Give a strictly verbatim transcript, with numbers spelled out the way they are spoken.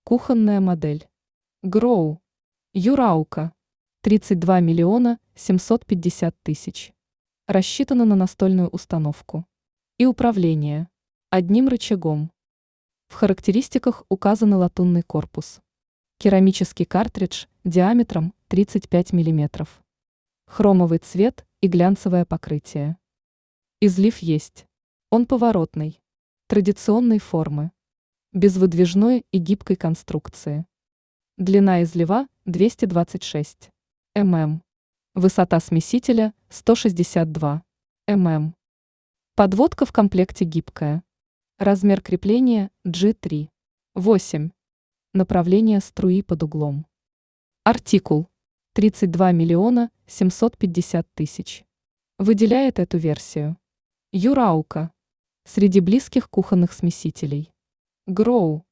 Кухонная модель. Гроу. Юраука. тридцать два миллиона семьсот пятьдесят тысяч. Рассчитана на настольную установку. И управление. Одним рычагом. В характеристиках указан латунный корпус. Керамический картридж диаметром тридцать пять миллиметров. Хромовый цвет и глянцевое покрытие. Излив есть. Он поворотный. Традиционной формы. Без выдвижной и гибкой конструкции. Длина излива двести двадцать шесть миллиметров. Высота смесителя сто шестьдесят два миллиметра. Подводка в комплекте гибкая. Размер крепления джи три. восемь. Направление струи под углом. Артикул. тридцать два миллиона семьсот пятьдесят тысяч. Выделяет эту версию. Юраука. Среди близких кухонных смесителей. Гроу.